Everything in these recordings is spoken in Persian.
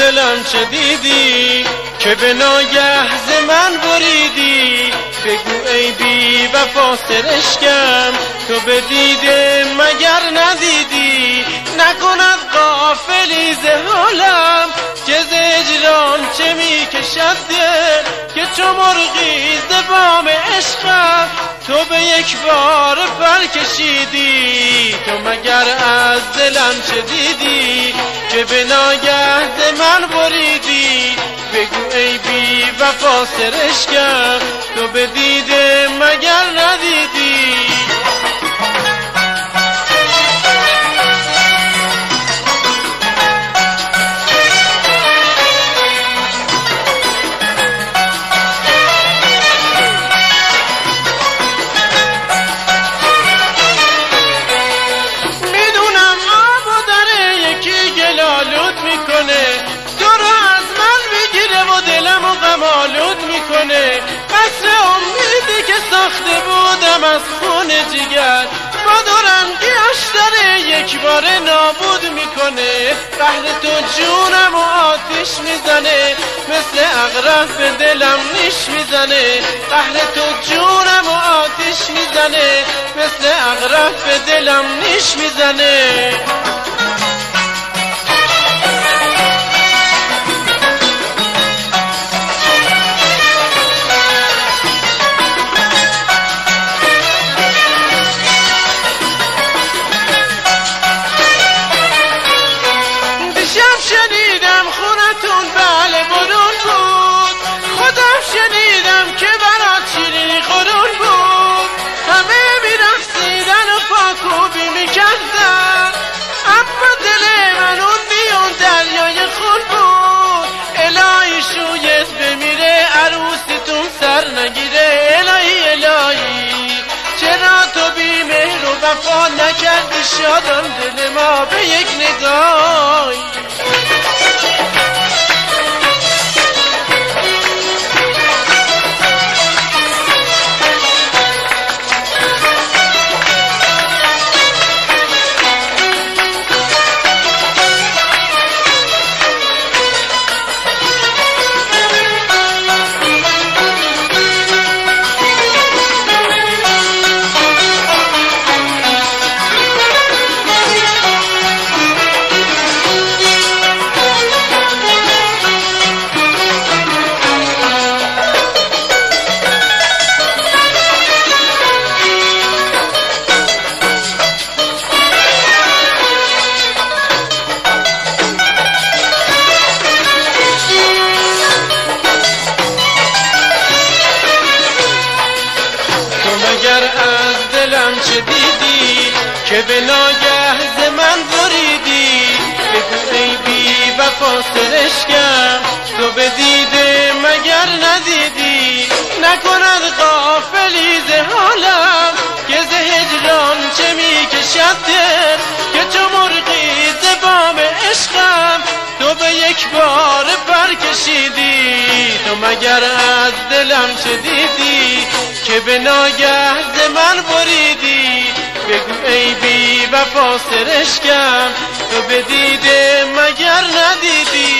دلم چه دیدی که به ناگه ز من بریدی؟ بگو ای بی وفا سرشکم تو به دیده مگر ندیدی؟ نکند غافلی ز حالم که ز هجران چه می کشد دل که چو مرغی ز بام عشقم تو به یک بار پر کشیدی. تو مگر از دلم چه دیدی که به ناگه ز من بریدی؟ بگو ای بی وفا سرشکم تو به دیده مگر ندیدی؟ میدونم آب و دره یکی گلالود میکنه، تو رو از من میگیره و دلم و غمالود میکنه. قصر امیدی که ساخته بودم از خون جگر با دورنگیش داره یک بار نابود میکنه. قهر تو جونم و آتیش میزنه، مثل عقرب به دلم نیش میزنه. قهر تو جونم و آتیش میزنه، مثل عقرب به دلم نیش میزنه. شنیدم خونتون بله برون بود، خودم شنیدم که برات شیرینی خورون بود. همه میرقصیدن و پاکوبی میکردن، اما دل من اون بیون دریای خون بود. الهی شویت بمیره عروسیتون سر نگیره. الهی الهی چرا تو بی مهر و وفا نکردی شادم دل ما به یک نگاهی؟ از دلم چه دیدی که به ناگه ز من بریدی؟ بگو ای بی وفا سرشکم تو به دیده مگر ندیدی؟ نکند غافلی ز حالم که ز هجران چه می کشد دل که چو مرغی ز بام عشقم تو به یک بار پر کشیدی. تو مگر از دلم چه دیدی که به ناگه ز من بریدی؟ بگو ای بی وفا سرشکم تو به دیده مگر ندیدی؟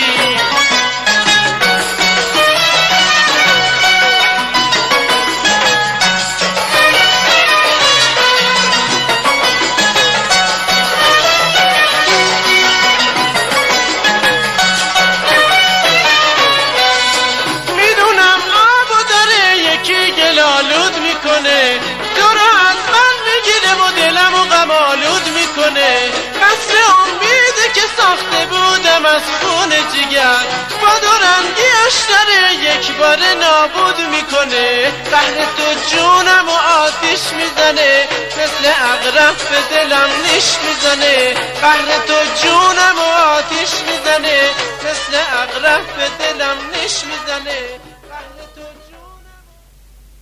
میدونم آب و دره یکی گلالود میکنه، تو رو از من میگیره و دلم و غمالود میکنه. قصر امیدی که ساخته بودم از خون جگر با دورنگیش داره یک بار نابود میکنه. قهر تو جونم و آتیش میزنه، مثل عقرب به دلم نیش میزنه. قهر تو جونم